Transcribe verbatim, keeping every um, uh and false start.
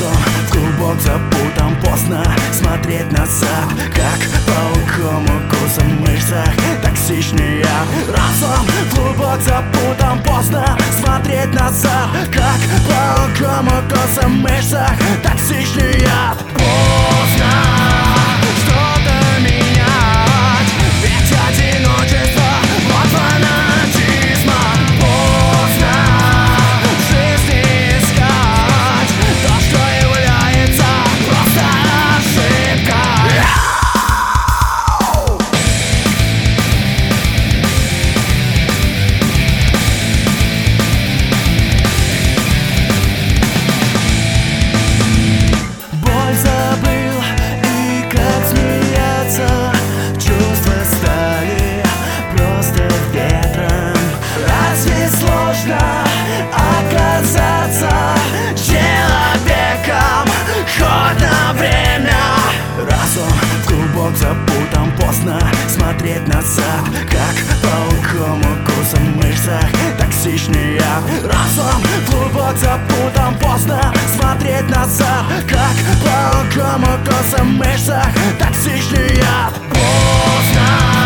Разум в клубок запутан, поздно смотреть назад, как пауком укус в мышцах токсичный яд. Разум в клубок запутан, поздно смотреть назад, как пауком укус в мышцах токсичный яд. Поздно что-то менять, ведь одиночество вот фанатизма. Поздно в жизни искать то, что является просто ошибкой. Боль забыл и как смеяться, чувства стали просто ветром. Разве сложно оказаться человеком хоть на время? Разум в клубок запутан, поздно смотреть назад, как пауком укус в мышцах токсичный яд. Разум в клубок запутан, поздно смотреть назад, как пауком укус в мышцах токсичный яд. Поздно